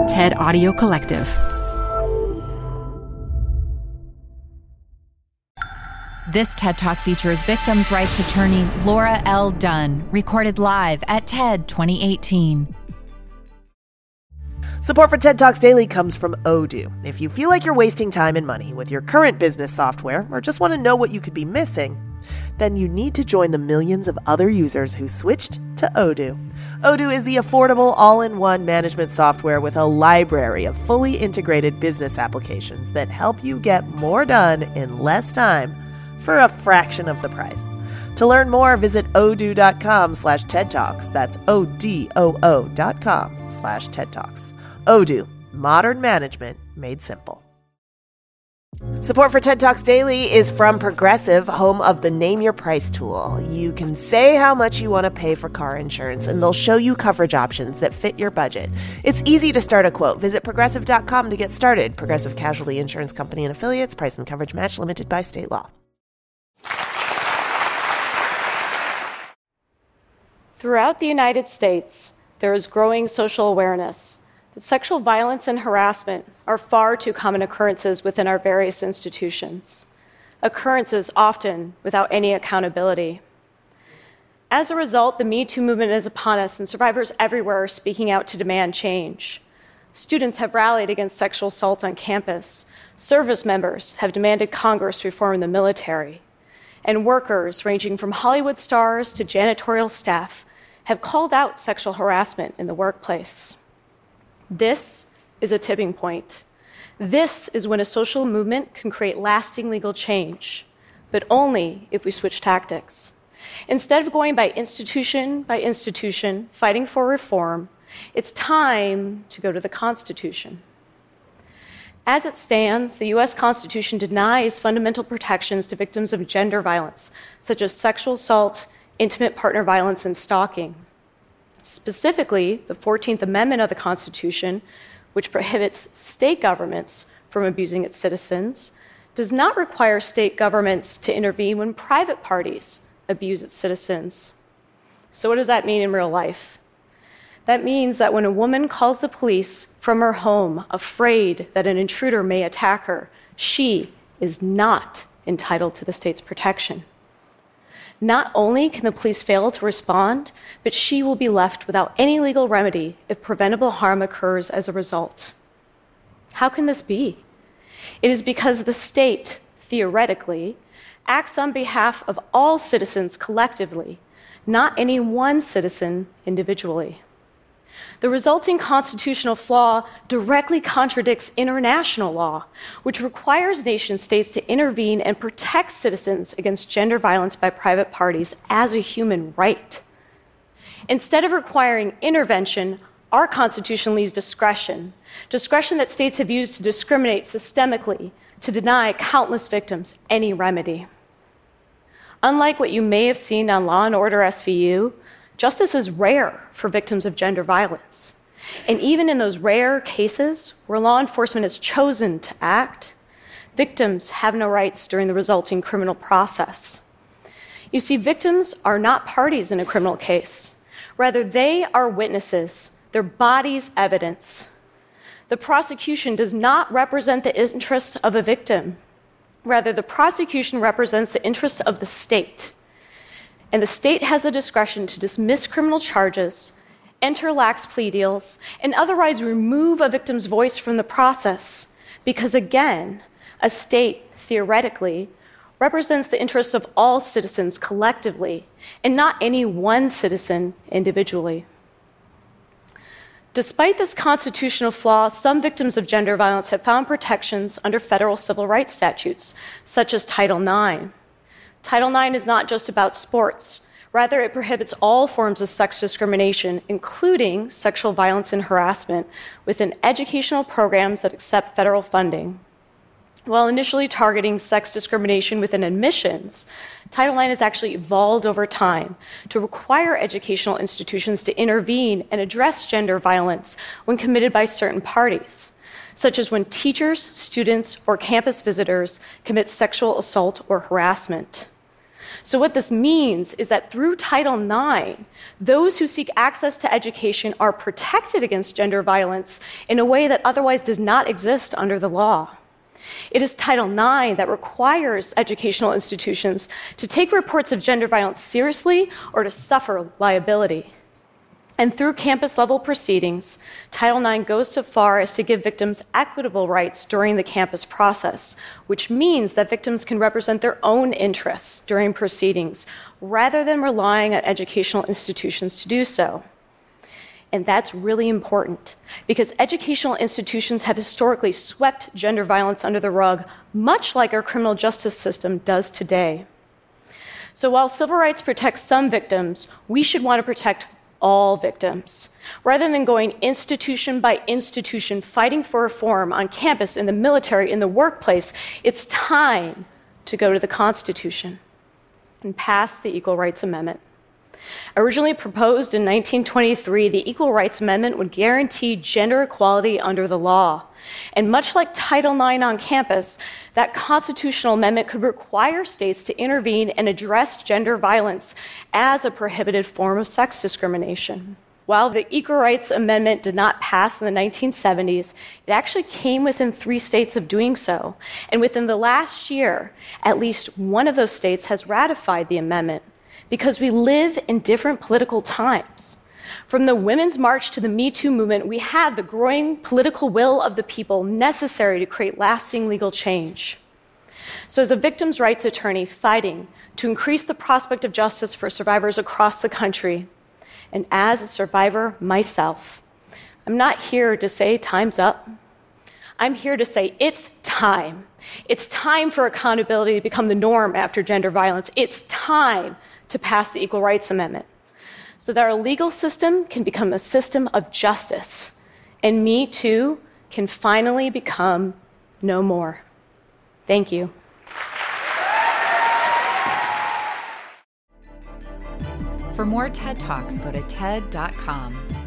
TED Audio Collective. This TED Talk features victims' rights attorney Laura L. Dunn, recorded live at TED 2018. Support for TED Talks Daily comes from Odoo. If you feel like you're wasting time and money with your current business software, or just want to know what you could be missing, then you need to join the millions of other users who switched to Odoo. Odoo is the affordable all-in-one management software with a library of fully integrated business applications that help you get more done in less time for a fraction of the price. To learn more, visit odoo.com/TED Talks. That's ODOO.com/TED Talks. Odoo, modern management made simple. Support for TED Talks Daily is from Progressive, home of the Name Your Price tool. You can say how much you want to pay for car insurance, and they'll show you coverage options that fit your budget. It's easy to start a quote. Visit Progressive.com to get started. Progressive Casualty Insurance Company and Affiliates. Price and coverage match limited by state law. Throughout the United States, there is growing social awareness that sexual violence and harassment are far too common occurrences within our various institutions, occurrences often without any accountability. As a result, the Me Too movement is upon us, and survivors everywhere are speaking out to demand change. Students have rallied against sexual assault on campus. Service members have demanded Congress reform the military. And workers, ranging from Hollywood stars to janitorial staff, have called out sexual harassment in the workplace. This is a tipping point. This is when a social movement can create lasting legal change, but only if we switch tactics. Instead of going by institution, fighting for reform, it's time to go to the Constitution. As it stands, the U.S. Constitution denies fundamental protections to victims of gender violence, such as sexual assault, intimate partner violence, and stalking. Specifically, the 14th Amendment of the Constitution, which prohibits state governments from abusing its citizens, does not require state governments to intervene when private parties abuse its citizens. So what does that mean in real life? That means that when a woman calls the police from her home, afraid that an intruder may attack her, she is not entitled to the state's protection. Not only can the police fail to respond, but she will be left without any legal remedy if preventable harm occurs as a result. How can this be? It is because the state, theoretically, acts on behalf of all citizens collectively, not any one citizen individually. The resulting constitutional flaw directly contradicts international law, which requires nation-states to intervene and protect citizens against gender violence by private parties as a human right. Instead of requiring intervention, our Constitution leaves discretion that states have used to discriminate systemically, to deny countless victims any remedy. Unlike what you may have seen on Law & Order SVU, justice is rare for victims of gender violence. And even in those rare cases where law enforcement has chosen to act, victims have no rights during the resulting criminal process. You see, victims are not parties in a criminal case. Rather, they are witnesses, their bodies evidence. The prosecution does not represent the interests of a victim. Rather, the prosecution represents the interests of the state. And the state has the discretion to dismiss criminal charges, enter lax plea deals, and otherwise remove a victim's voice from the process. Because again, a state, theoretically, represents the interests of all citizens collectively, and not any one citizen individually. Despite this constitutional flaw, some victims of gender violence have found protections under federal civil rights statutes, such as Title IX. Title IX is not just about sports. Rather, it prohibits all forms of sex discrimination, including sexual violence and harassment, within educational programs that accept federal funding. While initially targeting sex discrimination within admissions, Title IX has actually evolved over time to require educational institutions to intervene and address gender violence when committed by certain parties, such as when teachers, students, or campus visitors commit sexual assault or harassment. So what this means is that through Title IX, those who seek access to education are protected against gender violence in a way that otherwise does not exist under the law. It is Title IX that requires educational institutions to take reports of gender violence seriously or to suffer liability. And through campus-level proceedings, Title IX goes so far as to give victims equitable rights during the campus process, which means that victims can represent their own interests during proceedings, rather than relying on educational institutions to do so. And that's really important, because educational institutions have historically swept gender violence under the rug, much like our criminal justice system does today. So while civil rights protect some victims, we should want to protect all victims. Rather than going institution by institution fighting for reform on campus, in the military, in the workplace, it's time to go to the Constitution and pass the Equal Rights Amendment. Originally proposed in 1923, the Equal Rights Amendment would guarantee gender equality under the law. And much like Title IX on campus, that constitutional amendment could require states to intervene and address gender violence as a prohibited form of sex discrimination. While the Equal Rights Amendment did not pass in the 1970s, it actually came within 3 states of doing so. And within the last year, at least one of those states has ratified the amendment, because we live in different political times. From the Women's March to the Me Too movement, we have the growing political will of the people necessary to create lasting legal change. So as a victims' rights attorney fighting to increase the prospect of justice for survivors across the country, and as a survivor myself, I'm not here to say time's up. I'm here to say it's time. It's time for accountability to become the norm after gender violence. It's time to pass the Equal Rights Amendment so that our legal system can become a system of justice, and Me Too can finally become no more. Thank you. For more TED Talks, go to TED.com.